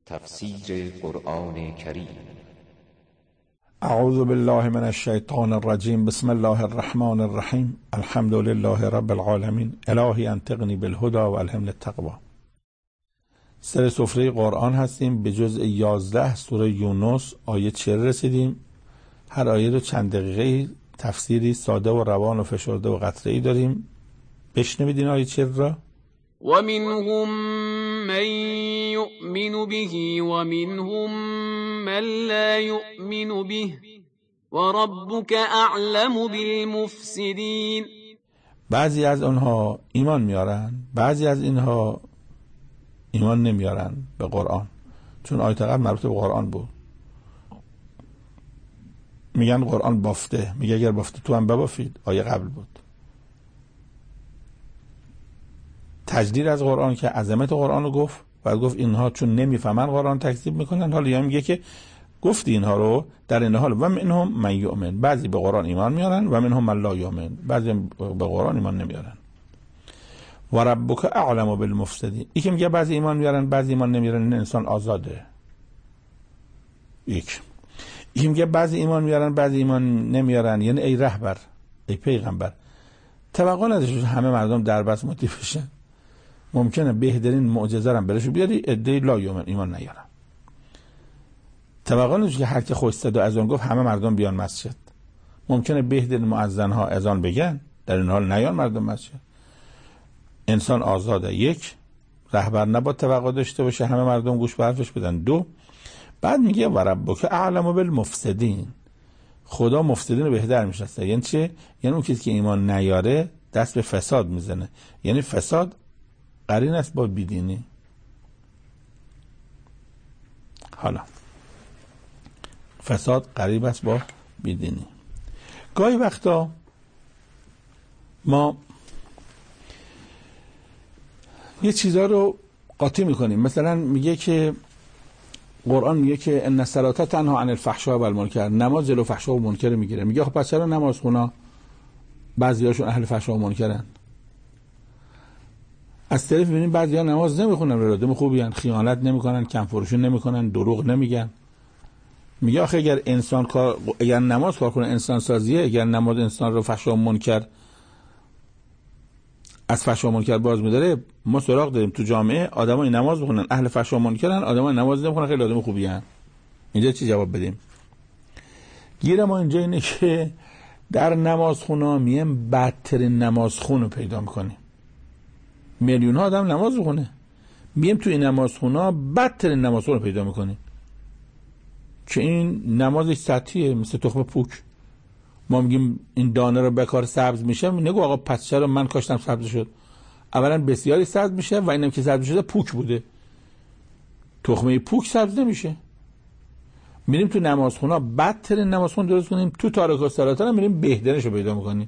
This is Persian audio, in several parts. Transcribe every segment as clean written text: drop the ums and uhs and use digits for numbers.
تفسیر قرآن کریم. اعوذ بالله من الشیطان الرجیم. بسم الله الرحمن الرحیم. الحمد لله رب العالمین. الهی انطقنی بالهدى و الهمنی التقوی. سر سفره قرآن هستیم. به جزء 11 سوره یونس آیه 40 رسیدیم. هر آیه رو چند دقیقه تفسیری ساده و روان و فشرده و قطعه‌ای داریم. بشنوید این آیه 40 را. ومنهم من يؤمن به ومنهم من لا يؤمن به وربك اعلم بالمفسدين. بعضی از آنها ایمان میارن، بعضی از اینها ایمان نمیارن به قرآن، چون آیه قبل مربوط به قرآن بود. میگن قرآن بافته، میگه اگر بافته تو هم ببافید. آیه قبل بود. تجدید از قرآن که عظمت قرآن رو گفت و گفت اینها چون نمیفهمن قرآن تکذیب میکنن. حالا یا میگه که گفتی اینها رو در این حال و منهم من یؤمن، بعضی به قرآن ایمان میارن و منهم من لا یؤمن، بعضی به قرآن ایمان نمیارن. و ربک اعلم بالمفسدین. این که میگه بعضی ایمان میارن بعضی ایمان نمیارن، این انسان آزاده. یک این میگه بعضی ایمان میارن بعضی ایمان نمیارن، یعنی ای رهبر، ای پیغمبر، توقع نداشته همه مردم در بس مطیع بشن. ممکنه بهترین معجزه رو براشون بیاری، عده لا یؤمن ایمان نیارن. توقع نداشته که هر کی خوش صدا اذان گفت همه مردم بیان مسجد. ممکنه بهترین مؤذن ها اذان بگن، در این حال نیان مردم مسجد. انسان آزاده. یک، رهبر نباید توقع داشته باشه همه مردم گوش به حرفش بدن. دو، بعد میگه و ربک اعلم بالمفسدین، خدا مفسدین رو بهتر میشناسه. یعنی چه؟ یعنی اون کسی که ایمان نیاره دست به فساد میزنه. یعنی فساد قرین است با بیدینی. حالا فساد قریب است با بیدینی. گاهی وقتا ما یه چیزا رو قاطی میکنیم. مثلا میگه که قرآن میگه که ان الصلاة تنها عن الفحشاء و المنکر، نماز جلو فحشا و منکر میگیره. میگه خب پس چرا نماز خونا بعضیاشون اهل فحشا و منکرن؟ از طرف ببینیم بعضیا نماز نمیخونن، آدم خوبی ان، خیانت نمیکنن، کم فروشی نمیکنن، دروغ نمیگن. میگه آخه اگر نماز کار کنه انسان سازیه، اگر نماز انسان رو فحشا و منکر از فحشا و منکر باز می‌داره. ما سراغ داریم تو جامعه آدمای نماز بخونن اهل فحشا و منکرن، آدمای نماز نمیخونن خیلی آدم خوبی ان. اینجا چی جواب بدیم؟ گیر ما اینجا اینه که در نمازخونا میم بدترین نمازخون رو پیدا میکنیم. میلیون ها آدم نماز بخونه، میم تو این نمازخونا بدترین نمازخون رو پیدا میکنیم که این نمازش سطحیه، مثل تخم پوک. ما میگیم این دانه رو بکار سبز میشه، نگو آقا پس چرا من کاشتم سبز شد. اولا بسیاری سبز میشه و اینم که سبز شده پوک بوده. تخمه پوک سبز نمیشه. میریم تو نمازخونا بدترین نمازخون درست کنیم، تو تارک الصلات هم میریم بهترینش رو پیدا میکنیم.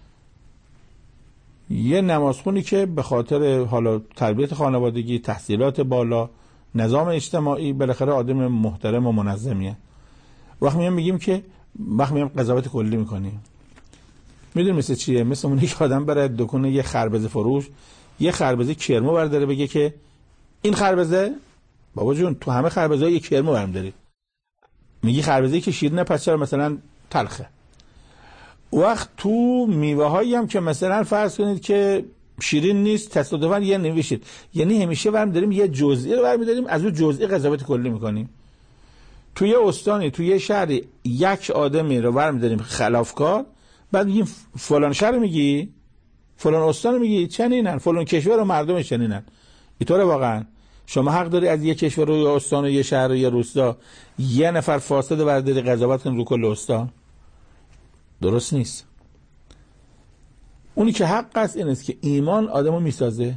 یه نمازخونی که به خاطر حالا تربیت خانوادگی، تحصیلات بالا، نظام اجتماعی، بالاخره آدم محترم و منظمیه. وقتی میگیم قضاوت کلی میکنیم، میدونی مثل چیه؟ مثل اون یک آدم بره دکونه یه خربزه فروش یه خربزه کرمو برداره بگه که این خربزه بابا جون تو همه خربزه‌ها یه کرمو برم داری، میگی خربزه‌ای که شیرینه پس چرا مثلا تلخه؟ وقت تو میوه هایی هم که مثلا فرض کنید که شیرین نیست تصادفاً یه نوشید، یعنی همیشه برم داریم یه جزئی رو برمی داریم از اون جزئی قضاوت کلی میکنیم. توی یه استانی توی یه شهری یک آدمی رو برمی داریم خلافکار، بعد میگیم فلان شهر میگی، فلان استان میگی چنینن، فلان کشور و مردمش چنینن. اینطوره واقعا؟ شما حق داری از یه کشور و یه استان و یه شهر و یه روستا یه نفر فاسد رو برداری قضاوت کنی رو کل استان؟ درست نیست. اونی که حق است این است که ایمان آدمو میسازه،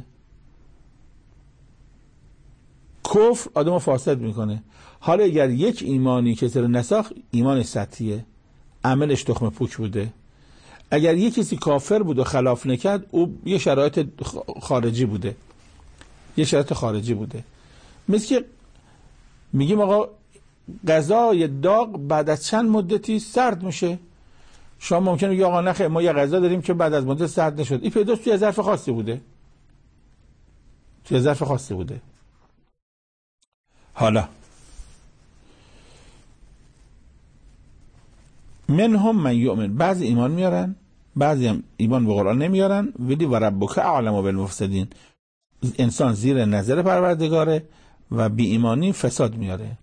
کفر آدمو فاسد میکنه. حالا اگر یک ایمانی کسی رو نساخت، ایمانش سطحیه، عملش تخم پوک بوده. اگر یک کسی کافر بود و خلاف نکرد، او یه شرایط خارجی بوده، یه شرایط خارجی بوده. مثل که میگیم آقا غذای داغ بعد از چند مدتی سرد میشه. شما ممکنه بگی آقا نخیر ما یه غذا داریم که بعد از مدت سرد نشد، این پیداست توی ظرف خاصی بوده، توی ظرف خاصی بوده. حالا منهم من یؤمن، بعضی ایمان میارن بعضی هم ایمان به قرآن نمیارن. ولی و ربک اعلم بالمفسدین، انسان زیر نظر پروردگاره و بی ایمانی فساد میاره.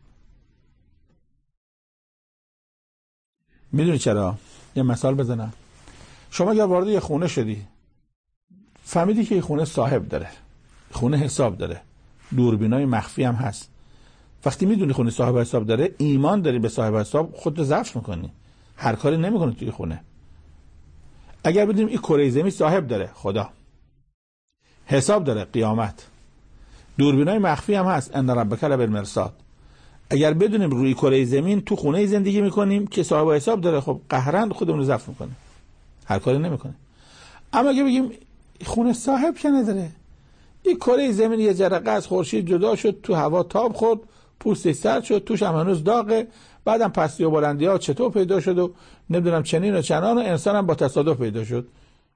میدونی چرا؟ یه مثال بزنم. شما اگر وارد یه خونه شدی، فهمیدی که یه خونه صاحب داره، خونه حساب داره، دوربینای مخفی هم هست. وقتی میدونی خونه صاحب حساب داره، ایمان داری به صاحب حساب، خودت ضبط میکنی، هر کاری نمیکنی توی خونه. اگر بدونیم این کره زمین صاحب داره، خدا، حساب داره، قیامت، دوربینای مخفی هم هست، ان ربک لبالمرصاد، اگر بدونیم روی کره زمین تو خونه زندگی میکنیم که صاحب حساب داره، خب قهرن خودمون رو ضبط میکنه، هر کاری نمیکنه. اما اگه بگیم خونه صاحب که نداره، این کره زمین یه جرقه از خورشید جدا شد، تو هوا تاب خورد، پوستش سرد شد، توش هم هنوز داغه، بعدم پستی و بلندی ها چطور پیدا شد و نمیدونم چنین و چنان، و انسان هم با تصادف پیدا شد.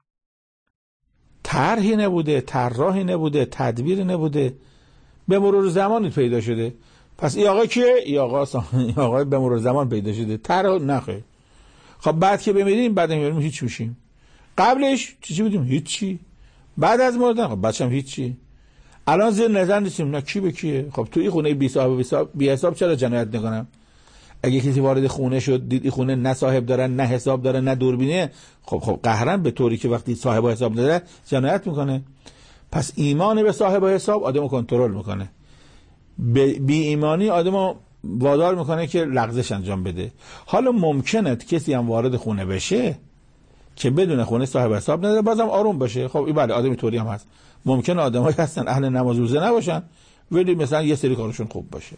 طرحی نبوده، طراحی نبوده، تدبیری نبوده، به مرور زمانی پیدا شده. پس این آقا کیه؟ این آقا به مرور زمان پیدا شده، طرح نخه. خب بعد که بمیریم، بعد میمیریم هیچ میشیم. قبلش چی بودیم؟ هیچی. بعد از مردن خب بعدش هم هیچی. الان زیر نظر نیستیم، نه کی به کیه. خب تو این خونه بی حساب چرا جنایت نکنم؟ اگه کسی وارد خونه شد دید این خونه نه صاحب داره، نه حساب داره، نه دوربینه، خب قهرن به طوری که وقتی صاحب حساب داره جنایت میکنه. پس ایمان به صاحب حساب آدمو کنترل میکنه، بی ایمانی آدمو وادار میکنه که لغزش انجام بده. حالا ممکنه کسی هم وارد خونه بشه که بدون خونه صاحب حساب نداره، بازم آروم باشه. خب این بله آدمی طوری هم هست. ممکنه آدمایی هستن اهل نماز روزه نباشن ولی مثلا یه سری کارشون خوب باشه.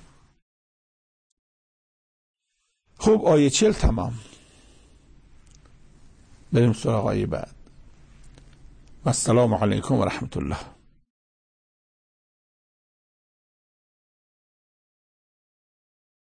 خب آیه 40 تمام. بریم سراغ آیه بعد. و السلام علیکم و رحمت الله.